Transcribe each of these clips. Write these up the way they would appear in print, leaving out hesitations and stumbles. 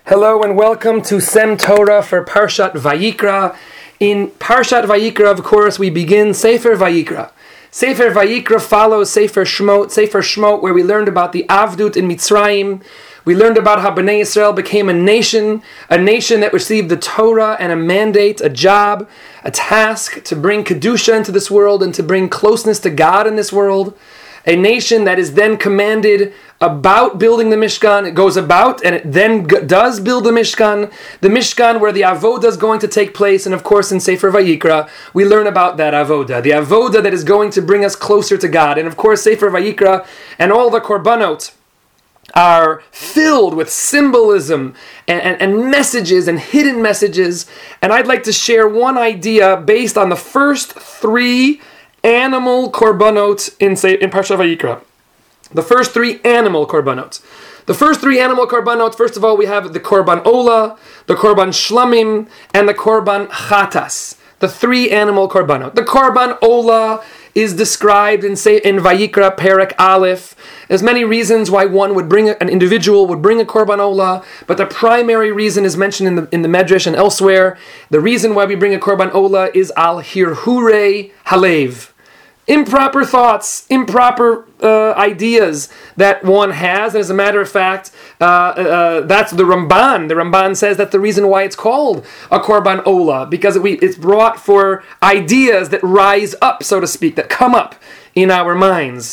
Hello and welcome to Sem Torah for Parshat Vayikra. In Parshat Vayikra, of course, we begin Sefer Vayikra. Sefer Vayikra follows Sefer Shmot, where we learned about the Avdut in Mitzrayim. We learned about how Bnei Yisrael became a nation that received the Torah and a mandate, a job, a task to bring Kedusha into this world and to bring closeness to God in this world. A nation that is then commanded about building the Mishkan. It goes about and it then does build the Mishkan where the Avodah is going to take place. And of course in Sefer Vayikra, we learn about that Avodah. The Avodah that is going to bring us closer to God. And of course Sefer Vayikra and all the Korbanot are filled with symbolism and messages and hidden messages. And I'd like to share one idea based on the first three animal korbanot in Parshat Vayikra. The first three animal korbanot. The first three animal korbanot, first of all, we have the korban ola, the korban shlamim, and the korban chatas. The three animal korbanot. The korban ola is described in Vayikra Perek Aleph. There's many reasons why an individual would bring a korban ola, but the primary reason is mentioned in the Medrash and elsewhere. The reason why we bring a korban ola is al hirhure halev. Improper thoughts, improper ideas that one has. And as a matter of fact, that's the Ramban. The Ramban says that's the reason why it's called a Korban Ola, because it's brought for ideas that rise up, so to speak, that come up in our minds.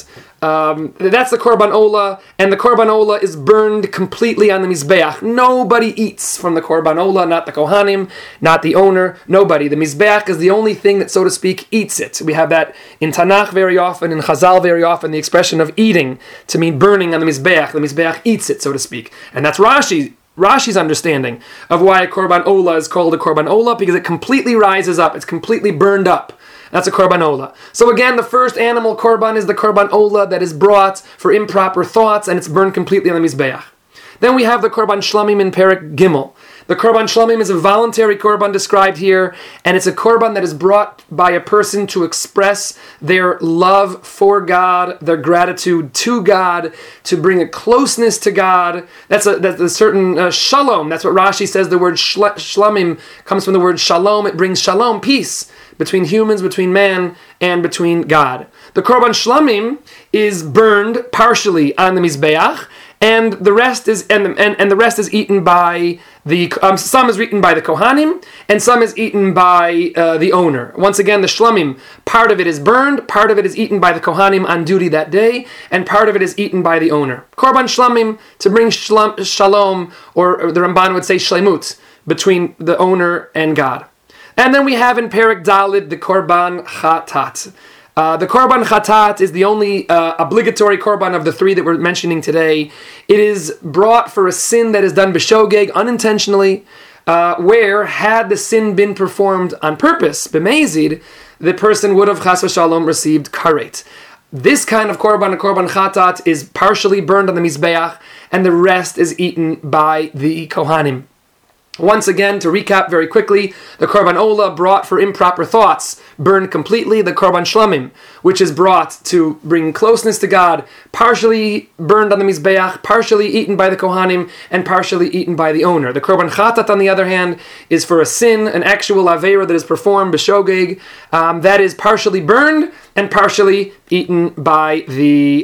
That's the Korban Ola, and the Korban Ola is burned completely on the Mizbeach. Nobody eats from the Korban Ola, not the Kohanim, not the owner, nobody. The Mizbeach is the only thing that, so to speak, eats it. We have that in Tanakh very often, in Chazal very often, the expression of eating to mean burning on the Mizbeach. The Mizbeach eats it, so to speak. And that's Rashi's understanding of why a Korban Ola is called a Korban Ola, because it completely rises up, it's completely burned up. That's a Korban Ola. So again, the first animal Korban is the Korban Ola that is brought for improper thoughts, and it's burned completely on the Mizbeach. Then we have the Korban Shlamim in Perek Gimel. The Korban Shlamim is a voluntary Korban described here, and it's a Korban that is brought by a person to express their love for God, their gratitude to God, to bring a closeness to God. That's a certain shalom. That's what Rashi says. The word shlamim comes from the word shalom. It brings shalom, peace, between humans, between man, and between God. The Korban Shlamim is burned partially on the Mizbeach, and the rest is the rest is eaten by some is eaten by the Kohanim, and some is eaten by the owner. Once again, the Shlamim, part of it is burned, part of it is eaten by the Kohanim on duty that day, and part of it is eaten by the owner. Korban Shlamim, to bring shalom, or the Ramban would say shlemut, between the owner and God. And then we have in Perek Dalid the Korban Chatat. The Korban Chatat is the only obligatory Korban of the three that we're mentioning today. It is brought for a sin that is done b'shogeg, unintentionally, where had the sin been performed on purpose, b'mezid, the person would have chas v'shalom received karet. This kind of Korban, a Korban Chatat, is partially burned on the Mizbeach, and the rest is eaten by the Kohanim. Once again, to recap very quickly, the Korban Ola brought for improper thoughts, burned completely. The Korban Shlamim, which is brought to bring closeness to God, partially burned on the Mizbeach, partially eaten by the Kohanim, and partially eaten by the owner. The Korban Chatat, on the other hand, is for a sin, an actual Aveira that is performed, b'shogeg, that is partially burned and partially eaten by the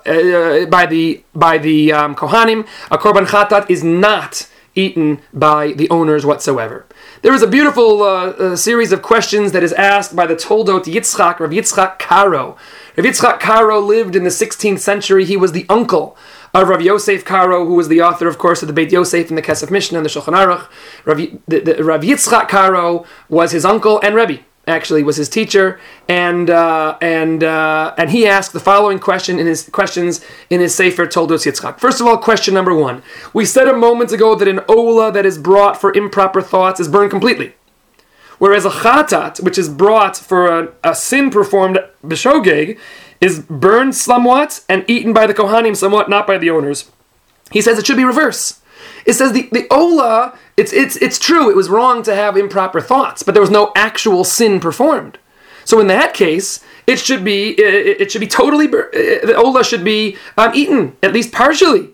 Kohanim. A Korban Chatat is not eaten by the owners whatsoever. There is a beautiful series of questions that is asked by the Toldot Yitzchak, Rav Yitzchak Karo. Rav Yitzchak Karo lived in the 16th century. He was the uncle of Rav Yosef Karo, who was the author, of course, of the Beit Yosef and the Kesef Mishnah and the Shulchan Aruch. Rav Yitzchak Karo was his uncle, and Rebbe actually was his teacher, and he asked the following questions in his Sefer Toldot Yitzchak. First of all, question number one. We said a moment ago that an ola that is brought for improper thoughts is burned completely, whereas a chatat, which is brought for a sin performed b'shogeg, is burned somewhat and eaten by the Kohanim somewhat, not by the owners. He says it should be reverse. It says the ola, it's true, it was wrong to have improper thoughts, but there was no actual sin performed. So in that case, it should be totally, the ola should be eaten, at least partially,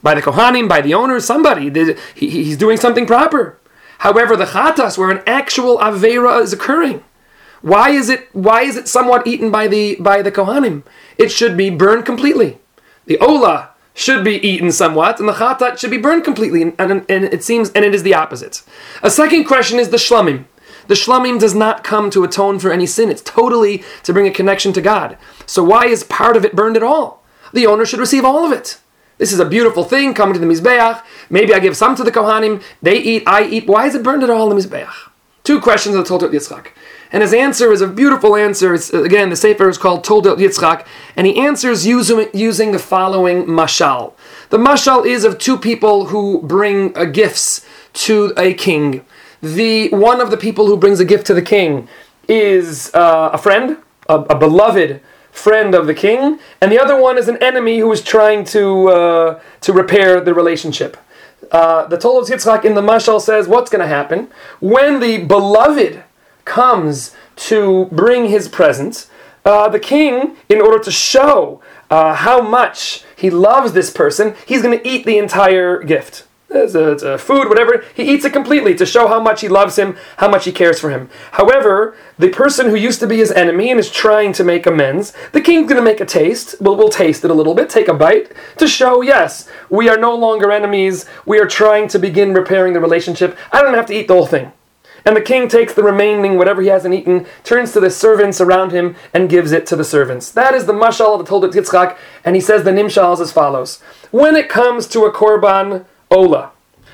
by the Kohanim, by the owner, somebody. He's doing something proper. However, the chatas, where an actual avera is occurring, why is it somewhat eaten by the Kohanim? It should be burned completely. The ola should be eaten somewhat, and the chatat should be burned completely. And it seems, and it is the opposite. A second question is the shlamim. The shlamim does not come to atone for any sin. It's totally to bring a connection to God. So why is part of it burned at all? The owner should receive all of it. This is a beautiful thing, coming to the Mizbeach. Maybe I give some to the Kohanim. They eat, I eat. Why is it burned at all in the Mizbeach? Two questions of the Toldot Yitzchak. And his answer is a beautiful answer. It's, again, the Sefer is called Toldot Yitzchak. And he answers using the following mashal. The mashal is of two people who bring gifts to a king. One of the people who brings a gift to the king is a friend, a beloved friend of the king, and the other one is an enemy who is trying to repair the relationship. The Toldot Yitzchak in the mashal says what's going to happen when the beloved comes to bring his present. The king, in order to show how much he loves this person, he's going to eat the entire gift. It's a food, whatever. He eats it completely to show how much he loves him, how much he cares for him. However, the person who used to be his enemy and is trying to make amends, the king's going to make a taste. We'll taste it a little bit, take a bite, to show, yes, we are no longer enemies. We are trying to begin repairing the relationship. I don't have to eat the whole thing. And the king takes the remaining, whatever he hasn't eaten, turns to the servants around him and gives it to the servants. That is the mashal of the Toldot Yitzchak, and he says the nimshal is as follows. When it comes to a korban ola,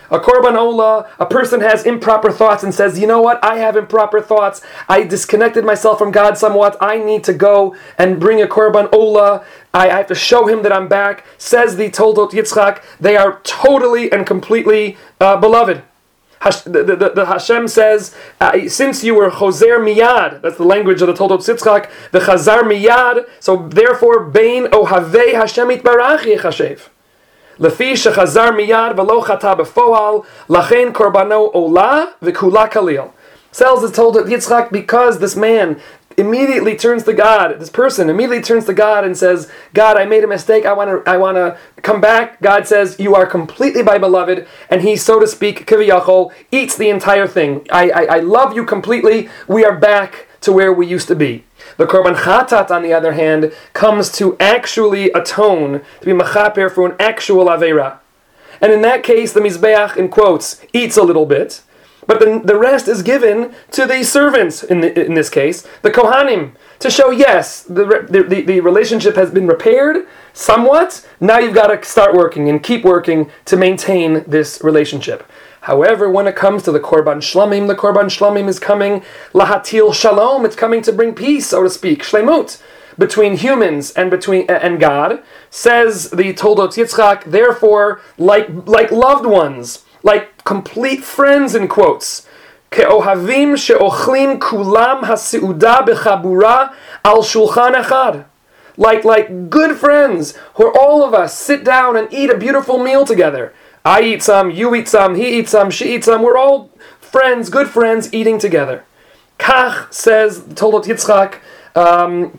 a person has improper thoughts and says, you know what, I have improper thoughts. I disconnected myself from God somewhat. I need to go and bring a korban ola. I have to show him that I'm back. Says the Toldot Yitzchak, they are totally and completely beloved. The Hashem says, since you were choser miyad, that's the language of the Toldot Yitzchak, the chazar miyad, so therefore, bein ohavei Hashem itbarach yechashev. Lefi shechazar miyad v'lo chata b'foal, lachen korbano ola v'kula kalil. Sells is told Yitzchak because this man immediately turns to God. This person immediately turns to God and says, God, I made a mistake. I want to come back. God says, you are completely my beloved. And he, so to speak, kiviyachol, eats the entire thing. I love you completely. We are back to where we used to be. The korban chatat, on the other hand, comes to actually atone, to be mechaper for an actual avera. And in that case, the Mizbeach, in quotes, eats a little bit, but the rest is given to the servants, in this case, the Kohanim, to show, yes, the relationship has been repaired somewhat. Now you've got to start working and keep working to maintain this relationship. However, when it comes to the Korban Shlamim is coming lahatil shalom. It's coming to bring peace, so to speak, shlemut, between humans and God. Says the Toldot Yitzchak, therefore, like loved ones, like complete friends, in quotes. Ke'ohavim she'ochlim kulam hasi'uda b'chabura al shulchan echad. Like good friends, where all of us sit down and eat a beautiful meal together. I eat some, you eat some, he eats some, she eats some. We're all friends, good friends, eating together. Kach, says Toldot Yitzchak, Heim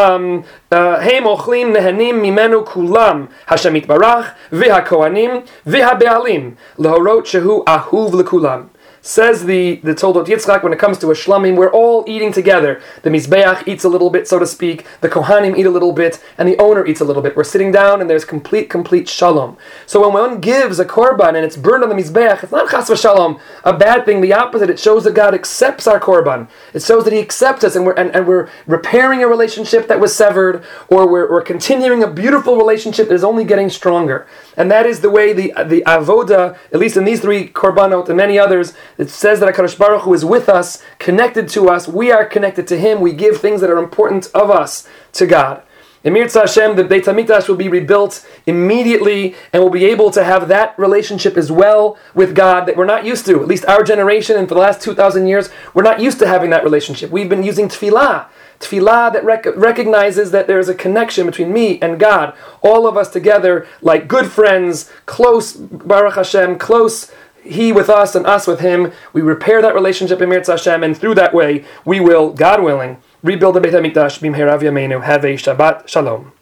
ochlim nehenim mimenu kulam Hashem itbarach v'hakohanim v'habealim lehorot shehu ahuv lekulam. Says the Toldot Yitzchak, when it comes to a shlamim, we're all eating together. The Mizbeach eats a little bit, so to speak. The Kohanim eat a little bit, and the owner eats a little bit. We're sitting down, and there's complete shalom. So when one gives a korban and it's burned on the Mizbeach, it's not chas v'shalom, a bad thing. The opposite. It shows that God accepts our korban. It shows that He accepts us, and we're repairing a relationship that was severed, or we're continuing a beautiful relationship that is only getting stronger. And that is the way the avoda, at least in these three korbanot and many others, it says that HaKadosh Baruch Hu is with us, connected to us. We are connected to Him. We give things that are important of us to God. In Mirza Hashem, the Beit HaMikdash will be rebuilt immediately, and we'll be able to have that relationship as well with God that we're not used to. At least our generation, and for the last 2,000 years, we're not used to having that relationship. We've been using tefillah that recognizes that there is a connection between me and God. All of us together, like good friends, close, Baruch Hashem, close, He with us and us with Him. We repair that relationship in Mirza Hashem, and through that way, we will, God willing, rebuild the Beit HaMikdash. B'mhera v'yameinu. Have a Shabbat Shalom.